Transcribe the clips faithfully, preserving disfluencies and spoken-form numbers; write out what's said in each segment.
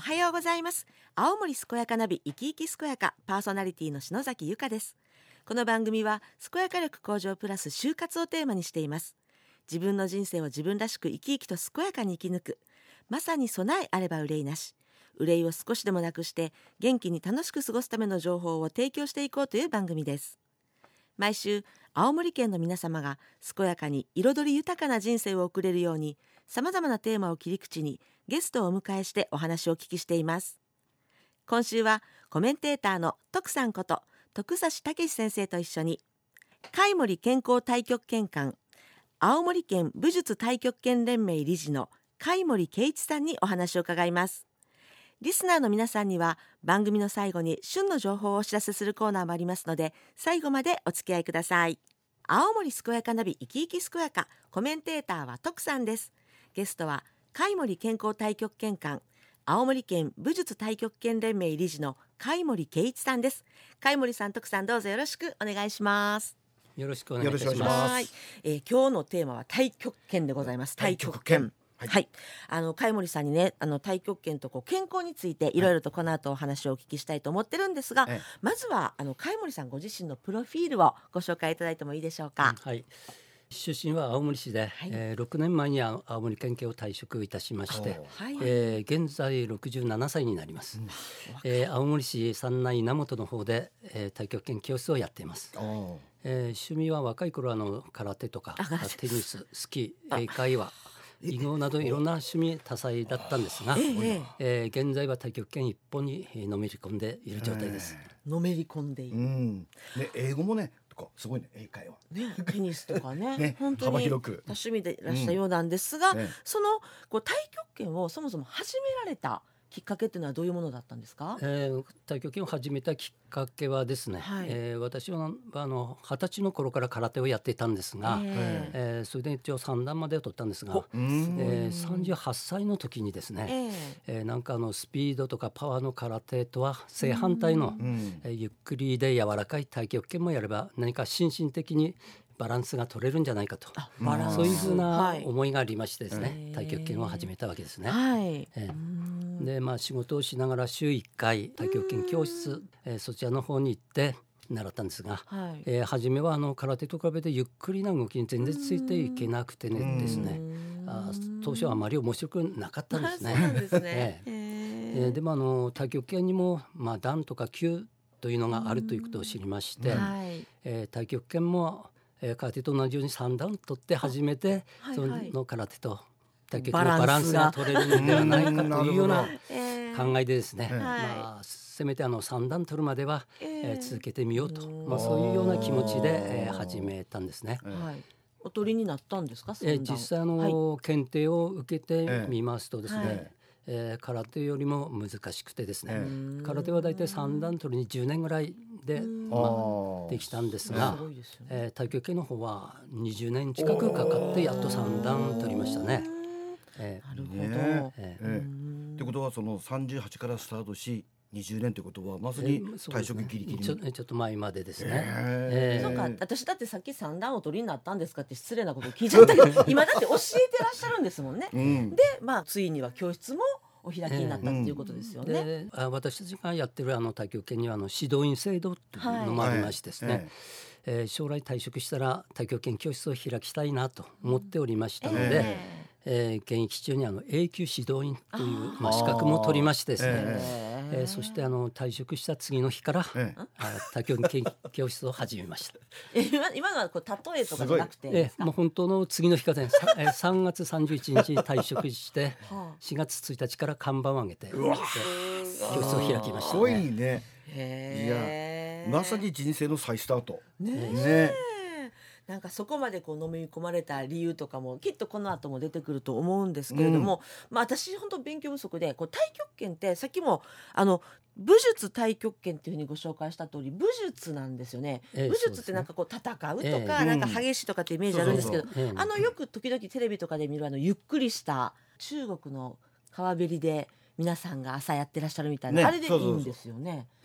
はようございます。青森健やかナビ生き生き健やかパーソナリティの篠崎由香です。この番組は健やか力向上プラス就活をテーマにしています。自分の人生を自分らしく生き生きと健やかに生き抜く、まさに備えあれば憂いなし、憂いを少しでもなくして元気に楽しく過ごすための情報を提供していこうという番組です。毎週青森県の皆様が健やかに彩り豊かな人生を送れるように、さまざまなテーマを切り口にゲストをお迎えしてお話をお聞きしています。今週はコメンテーターの徳さんこと徳指武先生と一緒に、海森健康太極拳館青森県武術太極拳連盟理事の海森圭一さんにお話を伺います。リスナーの皆さんには番組の最後に旬の情報をお知らせするコーナーもありますので、最後までお付き合いください。青森健やかナビ生き生き健やか、コメンテーターは徳さんです。ゲストは海森健康太極拳館青森県武術太極拳連盟理事の海森圭一さんです。海森さん、徳さん、どうぞよろしくお願いします。 よろしくお願いいたします。 はい、えー、今日のテーマは太極拳でございます。太極拳、はいはい、あの海森さんにね、あの太極拳とこう健康についていろいろとこの後お話をお聞きしたいと思ってるんですが、はい、まずはあの海森さんご自身のプロフィールをご紹介いただいてもいいでしょうか。 はい、出身は青森市で、はい、えー、ろくねんまえに青森県警を退職いたしまして、はい、えー、現在ろくじゅうななさいになります。うん、えー、青森市三内稲本の方で、えー、太極拳教室をやっています。えー、趣味は若い頃あの空手とかテニス、スキー、英会話、囲碁などいろんな趣味多彩だったんですが、えーえー、現在は太極拳一本にのめり込んでいる状態です。 のめり込んでいる、 うんね、英語もねとかすごいね、英会話、 ね、テニスとかねね、 本当に幅広く多趣味でいらしたようなんですが、うんね、そのこう太極拳をそもそも始められたきっかけっていうのはどういうものだったんですか。 えー、太極拳を始めたきっかけはですね、はい、えー、私はあの二十歳の頃から空手をやっていたんですが、えーえー、それで一応三段までを取ったんですが、えー、さんじゅうはっさいの時にですね、えーえー、なんかあのスピードとかパワーの空手とは正反対の、えー、ゆっくりで柔らかい太極拳もやれば何か心身的にバランスが取れるんじゃないかと、そういうふうな思いがありましてですね、はい、太極拳を始めたわけですね。はい、えー、でまあ、仕事をしながら週いっかい太極拳教室、えー、そちらの方に行って習ったんですが、はい、えー、初めはあの空手と比べてゆっくりな動きに全然ついていけなくてねですね、あ当初はあまり面白くなかったんですね。 そうなんですね。 えー、でもあの太極拳にも、まあ、段とか級というのがあるということを知りまして、はい、えー、太極拳もえー、空手と同じようにさん段取って初めて、はいはい、その空手と太極拳のバランスが取れるのではないかというような考えでですね、えーまあ、せめてあのさん段取るまでは、えー、続けてみようと、まあ、そういうような気持ちで、えー、始めたんですね。はい、 お取りになったんですか。 えー、実際あの、はい、検定を受けてみますとですね、はい、えー、空手よりも難しくてですね、空手はだいたいさん段取りにじゅうねんぐらいで、まあ、できたんですが、す、ね、えー、太極拳の方はにじゅうねん近くかかってやっとさん段取りましたね。 えー、なるほど、 ねえー、ってことはそのさんじゅうはちからスタートしにじゅうねんということはまさに退職ギリギリ、 えーそうですね、ちょ、ちょっと前までですね。 えーえー、そうか、私だってさっきさん段を取りになったんですかって失礼なことを聞いちゃったけど今だって教えてらっしゃるんですもんね。うん、で、まあ、ついには教室もお開きになったっていうことですよね。 えー、で私たちがやってるあの太極拳にはあの指導員制度というのもありましてですね、はい、えー、将来退職したら太極拳教室を開きたいなと思っておりましたので、えーえー、現役中にあの永久指導員というまあ、資格も取りましてですね、えーえー、そしてあの退職した次の日から、えー、太極拳教室を始めました。 今, 今のはこう例えとかじゃなくてですか。 えー、もう本当の次の日からささんがつさんじゅういちにち退職してしがつついたちから看板を上げて教室を開きましたね。 すごいね。へ、いやまさに人生の再スタートね。ね、 なんかそこまでこう飲み込まれた理由とかもきっとこの後も出てくると思うんですけれども、うん、まあ、私本当勉強不足でこう太極拳ってさっきもあの武術太極拳っていうふうにご紹介した通り武術なんですよね。えー、武術ってなんかこう戦うとか、えー、なんか激しいとかってイメージあるんですけど、あのよく時々テレビとかで見るあのゆっくりした中国の川べりで皆さんが朝やってらっしゃるみたいな、ね、あれでいいんですよね。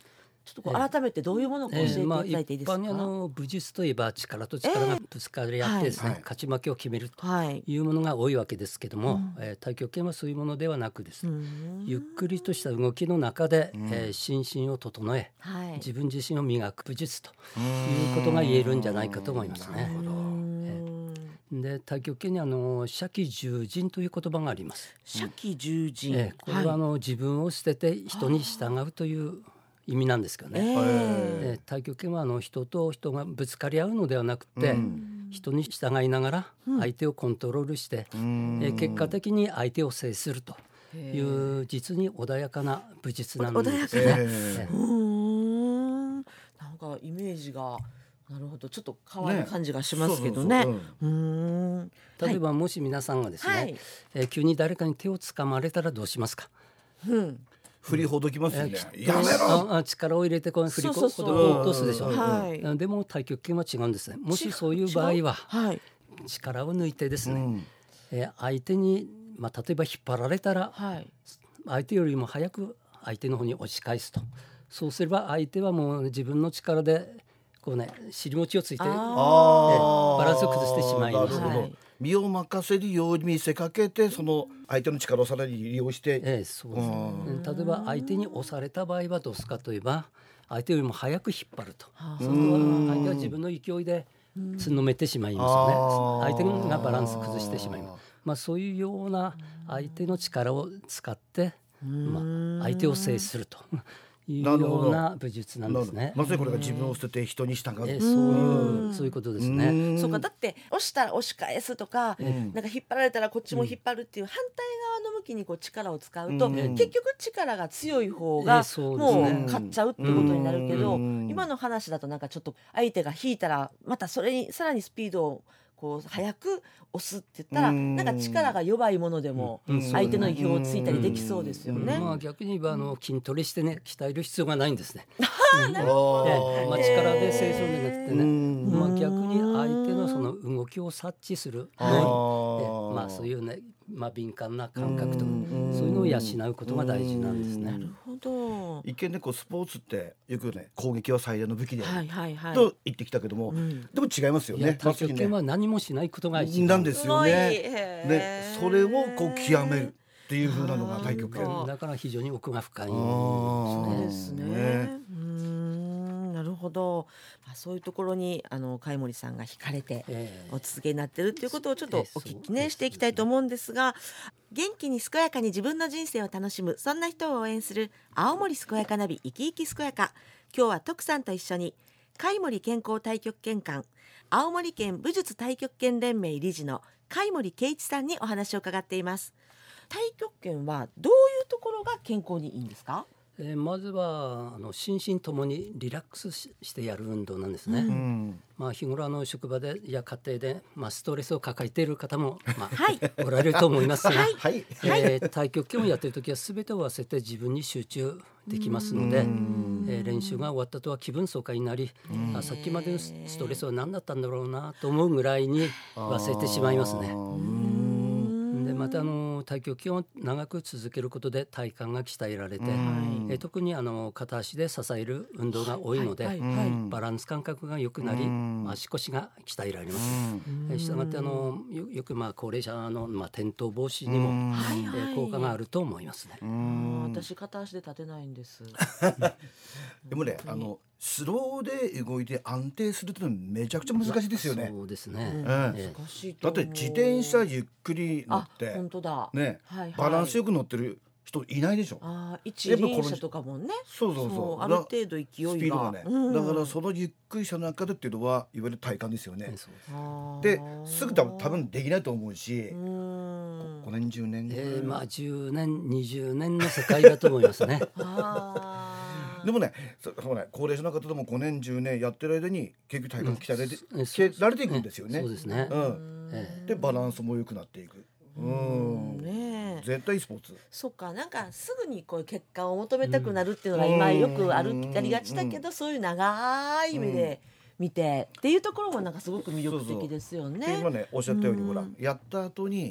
ちょっとこう改めてどういうものか教えていただいていいですか。 えーまあ、一般にあの武術といえば力と力がぶつかり合ってですね、 えーはい、 勝ち負けを決めるとはいいうものが多いわけですけども、 うんえー太極拳はそういうものではなくですね、 うんゆっくりとした動きの中で、 うんえー心身を整え、 はい自分自身を磨く武術ということが言えるんじゃないかと思いますね。 なるほど。 で太極拳にあの射気従人という言葉があります。 射気従人、 えーこれはあの、自分を捨てて人に従うという意味なんですけどね。 えーえー太極拳はあの人と人がぶつかり合うのではなくて、 うん人に従いながら相手をコントロールして、 うんえー結果的に相手を制するという実に穏やかな武術なんですね。 穏やかなえうーんなんかイメージがなるほどちょっと変わる感じがしますけどね。 そうそうそううーん例えばもし皆さんがですね、 はいえー急に誰かに手を掴まれたらどうしますか。 うん振りほどきますよね。 えーやめろ。 ああ力を入れてこう振りこそうそうそうほどこうとすでしょ。 うんはいあでも太極拳は違うんですね。もしそういう場合ははい力を抜いてですね、 うんえー相手に、まあ、例えば引っ張られたらはい相手よりも早く相手の方に押し返すと。そうすれば相手はもう自分の力でこうね尻餅をついてあーえあーバランスを崩してしまいますねなるほどはい身を任せるように見せかけてその相手の力をさらに利用して、 ええそうですねうん例えば相手に押された場合はどうすかといえば相手よりも早く引っ張ると。 はあそうすると相手は自分の勢いでつんのめってしまいますよね。相手がバランス崩してしまいます。まあ、そういうような相手の力を使って、まあ、相手を制するというなるほどような武術なんですね。 まさにこれが自分を捨てて人に従う、 ええそういうそういうことですね。 うんそうかだって押したら押し返すとか、 んなんか引っ張られたらこっちも引っ張るっていう反対側の向きにこう力を使うと、 うん結局力が強い方えがえそうですもねう勝っちゃうってことになるけど、 うん今の話だとなんかちょっと相手が引いたらまたそれにさらにスピードをこう早く押すって言ったら、 うんなんか力が弱いものでもうん相手の意表をついたりできそうですよね。 まあ、逆に言えばあの筋トレしてね鍛える必要がないんですね。 あーええまあ、力で制するんじゃなくてね、 うんまあ、逆に相手のその動きを察知するあーのに、ええまあ、そういうね、まあ、敏感な感覚とかうんそういうのを養うことが大事なんですね。 なるほど。 一見ねこうスポーツってよくね攻撃は最大の武器である、 はいはいはい。 と言ってきたけども、 うんでも違いますよいやね。 太極拳は何もしないことが一番なんですよね。 へーね、それをこう極めるっていう風なのが太極拳。 あーだから非常に奥が深いんあーですね。 ねうーんなるほど。まあ、そういうところにあの貝森さんが惹かれてええお続けになってるっていうことをちょっとお聞きねええそうしていきたいと思うんですが、元気に健やかに自分の人生を楽しむそんな人を応援する青森健やかナビ生き生き健やか。今日は徳さんと一緒に貝森健康太極拳館青森県武術太極拳連盟理事の貝森圭一さんにお話を伺っています。太極拳はどういうところが健康にいいんですか？ えーまずはあの心身ともにリラックスししてやる運動なんですね。 うんまあ、日頃あの職場でや家庭で、まあ、ストレスを抱えている方も、まあはいおられると思いますが、 はい。 えー太極拳をやっている時は全てを忘れて自分に集中できますので、えー練習が終わった後は気分爽快になり、あさっきまでのスストレスは何だったんだろうなと思うぐらいに忘れてしまいますね。でまたあの太極拳を長く続けることで体幹が鍛えられて、えー特にあの片足で支える運動が多いので、 はいはいはいバランス感覚が良くなり、足腰が鍛えられます。えーしたがってあのよよくまあ高齢者の、まあ、転倒防止にも、 はいえー効果があると思いますね。 あー私片足で立てないんです。 でもね、あのスローで動いて安定するってのはめちゃくちゃ難しいですよね。 そうですね。 うんえ難しいと思うだって自転車ゆっくり乗あって本当だ。 ね、 はいはいバランスよく乗ってる人いないでしょ。 あー一やっぱこの輪車とかもね。 そうそうそう。 ある程度勢いが。 スピードがね、 うんだからそのゆっくりした中でっていうのはいわゆる体幹ですよねえ。そうですあーですぐ多分多分できないと思うしう、んごねんじゅうねんぐらいえーまあじゅうねんにじゅうねんの世界だと思いますね。 あーでもね、そそうね、高齢者の方でもごねんじゅうねんやってる間に結局体幹鍛えられて、 うん鍛えられていくんですよね。 そうですね。 うん、 えでバランスも良くなっていく。うん、 ねえ絶対いいスポーツ。 そっかなんかすぐにこう結果を求めたくなるっていうのが今よくあるうんありがちだけど、そういう長い目で見てっていうところもなんかすごく魅力的ですよでね。 今ねおっしゃったように、 うんほらやった後に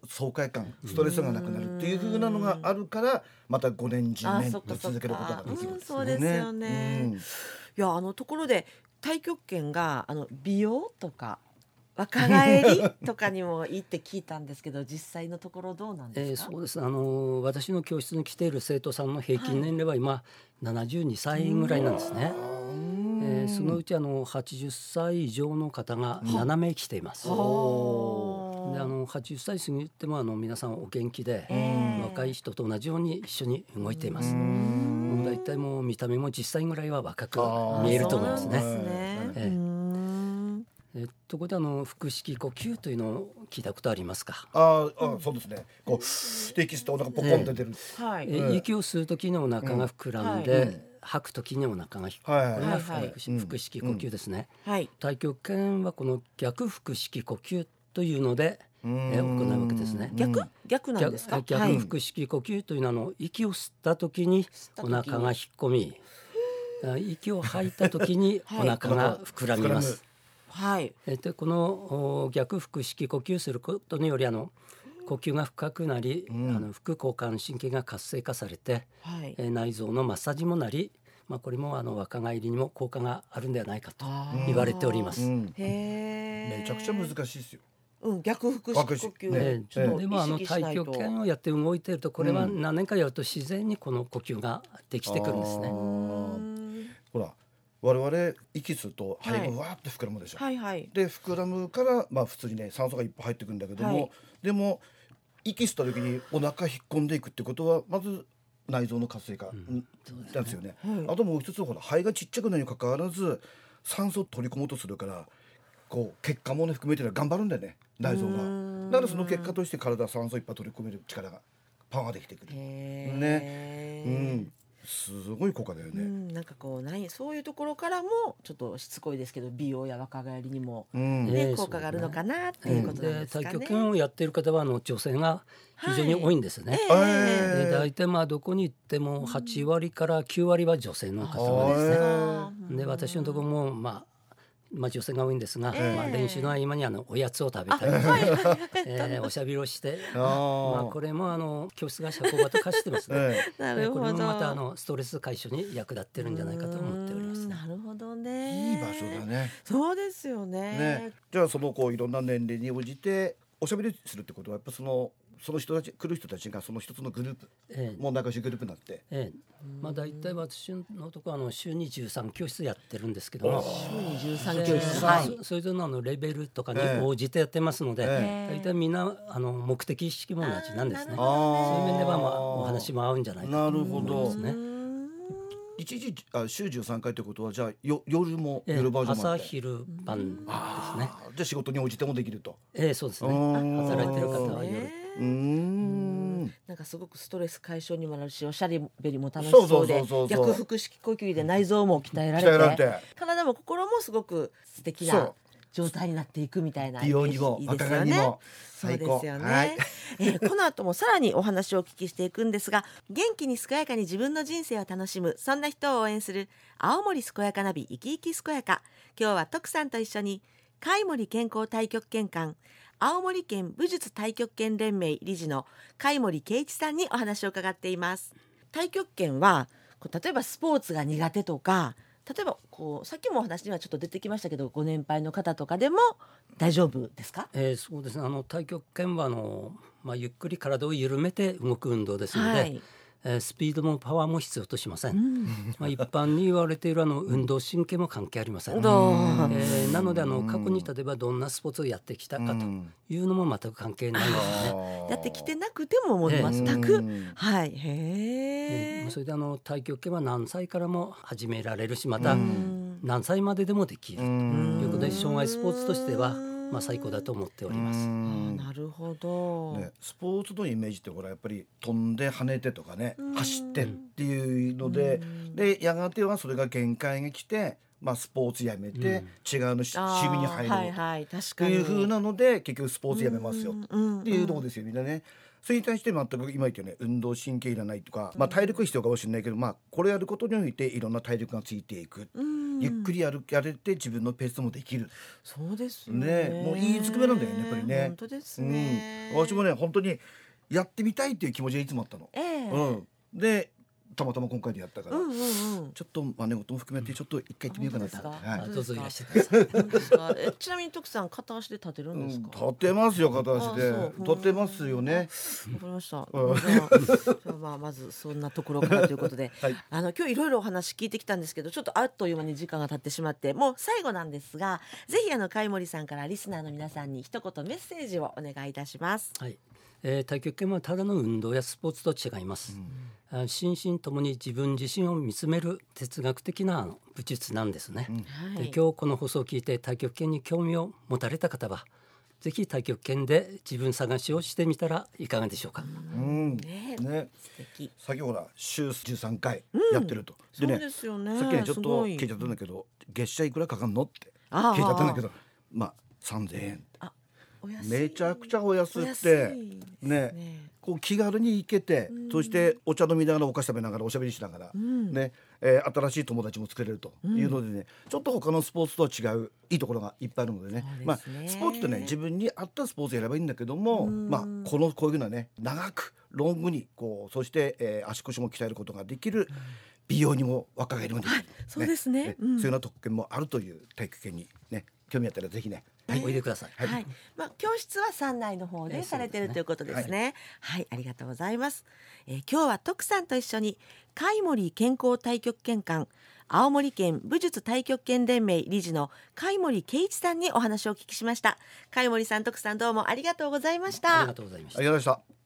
爽快感ストレスがなくなるっていう風なのがあるからまたごねんじゅうねんと続けることができるんですよね。 そうですよね、うん、いやあのところで太極拳があの美容とか若返りとかにもいいって聞いたんですけど実際のところどうなんですか？ えー、そうです。あの私の教室に来ている生徒さんの平均年齢は今ななじゅうにさいぐらいなんですね。えー、そのうちあのはちじゅっさい以上の方がななめい来ています。であのはちじゅっさい過ぎてもあの皆さんお元気で若い人と同じように一緒に動いています。もうだいたいもう見た目もじゅっさいぐらいは若く見えると思いますね。えーえところであの腹式呼吸というのを聞いたことありますか？ ああ、そうですね。こう息してお腹ポコンって出る、 えはい、え息を吸うときにお腹が膨らんで、うんはい、吐くときにお腹が引く、はい、これが腹式呼吸ですね、うんはい、太極拳はこの逆腹式呼吸というのでえ行うわけですね。 逆逆なんですか？ 逆、逆腹式呼吸というのはあの息を吸ったときにお腹が引っ込み、息を吐いたときにお腹が膨らみます。はい、えでこの逆腹式呼吸することによりあの呼吸が深くなり、うん、あの副交感神経が活性化されて、はい、え内臓のマッサージもなり、まあ、これもあの若返りにも効果があるんではないかと言われております。うん、 へめちゃくちゃ難しいですよ。 うん、逆腹式呼吸、ねえー、でもあの太極拳をやって動いているとこれは何年かやると自然にこの呼吸ができてくるんですね。 ほら我々息すると肺がわーって膨らむでしょ、はいはい、で膨らむから、まあ、普通にね酸素がいっぱい入ってくるんだけども、はい、でも息吸った時にお腹引っ込んでいくってことはまず内臓の活性化なんですよね、うん、あともう一つほら肺がちっちゃくなるにもかかわらず酸素を取り込もうとするからこう血管もね含めて頑張るんだよね内臓が。だからその結果として体は酸素いっぱい取り込める力がパワーできてくるね、うん、すごい効果だよね、うん、 なんかこう何そういうところからもちょっとしつこいですけど美容や若返りにも、うんね、効果があるのかなっていうことなんですかね。 太極拳をやっている方はあの女性が非常に多いんですね、はいえー、で大体まあどこに行ってもはちわりからきゅうわりは女性の方なんですね、うん、で私のところもまあまあ、女性が多いんですが、えーまあ、練習の合間にあのおやつを食べたり、えー、おしゃべりをしてまあ、これもあの教室が社交場と化してますね、えー、なるほど。これもまたあのストレス解消に役立ってるんじゃないかと思っております。 なるほどね。 いい場所だね。 そうですよ ね, ねじゃあそのこういろんな年齢に応じておしゃべりするってことはやっぱそのその人たち来る人たちがその一つのグループ、ええ、もう仲良しグループになって、ええまあ、だいたい私のところあの週にじゅうさんきょうしつやってるんですけども週にじゅうさんきょうしつ、はい、 そ, それぞれのレベルとかに応じてやってますので、ええ、だいたいみんなあの目的意識も同じなんですね。そういう面では、まあ、お話も合うんじゃないかと思いますね。 一時あ週じゅうさんかいということはじゃあよ夜も、ええ、夜バージョンもあって朝昼晩ですね。じゃあ仕事に応じてもできると、 ええ、そうですね。働いてる方は夜、 うーんなんかすごくストレス解消にもなるしおしゃべりも楽しそうで逆腹式呼吸で内臓も鍛えられ て, られて体も心もすごく素敵な状態になっていくみたいな美容にも若返りにもそうですよね、はいえー、この後もさらにお話をお聞きしていくんですが元気に健やかに自分の人生を楽しむそんな人を応援する青森健やかナビ生き生き健やか今日は徳さんと一緒に貝森健康太極拳館青森県武術太極拳連盟理事の貝森圭一さんにお話を伺っています。太極拳はこう例えばスポーツが苦手とか例えばこうさっきもお話にはちょっと出てきましたけどご年配の方とかでも大丈夫ですか？ えー、そうですね。あの太極拳はあの、まあ、ゆっくり体を緩めて動く運動ですので、はいえー、スピードもパワーも必要としません、うんまあ、一般に言われているあの運動神経も関係ありません、うんえー、なのであの過去に例えばどんなスポーツをやってきたかというのも全く関係ないんですね。 やってきてなくてももう全く、はい、へえー、それであの太極拳は何歳からも始められるしまた何歳まででもできるということで障害スポーツとしてはまあ、最高だと思っております。あなるほど、 ね、スポーツのイメージってほらやっぱり飛んで跳ねてとかね走ってっていうので、でやがてはそれが限界が来て、まあ、スポーツやめて違うの趣味に入る、はいはい、確かにという風なので結局スポーツやめますよっていうところですよみんなね。それに対して全く今言ったよね運動神経いらないとか、まあ、体力必要かもしれないけど、まあ、これやることにおいていろんな体力がついていく、いゆっくりやるやれて自分のペースもできる。 そうですね。 ね、もういいつくめなんだよねやっぱりね。 本当ですね。 うん、私もね本当にやってみたいっていう気持ちがいつもあったの。 ええうん、でたまたま今回でやったから、 うんうんうん、ちょっと真似事も含めてちょっと一回行ってみようかなと。 はい、どうぞいらしてください。 ですか。えちなみに徳さん片足で立てるんですか。 うん、立てますよ片足で立てますよね。わかりました。うん、じゃあまあまずそんなところからということで、はい、あの今日いろいろお話聞いてきたんですけど、ちょっとあっという間に時間が経ってしまってもう最後なんですが、ぜひあの貝森さんからリスナーの皆さんに一言メッセージをお願いいたします。 はい、えー、太極拳はただの運動やスポーツと違います、うん、心身ともに自分自身を見つめる哲学的な武術なんですね、うん、で今日この放送を聞いて太極拳に興味を持たれた方はぜひ太極拳で自分探しをしてみたらいかがでしょうか。 うん、ねね、素敵。先ほど週じゅうさんかいやってると、 うん、でね、そうですよね。 さっきねちょっと聞いちゃったんだけど月謝いくらかかんのって聞いちゃったんだけど、まあさんぜんえん、あめちゃくちゃお安くてね、ね、こう気軽に行けて、うん、そしてお茶飲みながらお菓子食べながらおしゃべりしながら、うん、ね、えー、新しい友達も作れるというのでね、うん、ちょっと他のスポーツとは違ういいところがいっぱいあるのでね、まあスポーツってね自分に合ったスポーツを選べばいいんだけども、うん、まあこのこういうふうなね長くロングにこうそして、えー、足腰も鍛えることができる、うん、美容にも若返りもできる、はい、 そうですね、 ね、うん、そういうような特権もあるという体育拳にね興味あったらぜひね、 はい、おいでください。 はい、はい、まあ、教室は山内の方でされてるということですね。はい、はい、ありがとうございます。えー、今日は徳さんと一緒に貝森健康太極拳館青森県武術太極拳連盟理事の貝森圭一さんにお話をお聞きしました。貝森さん、徳さん、どうもありがとうございました。 ありがとうございました。 ありがとうございました。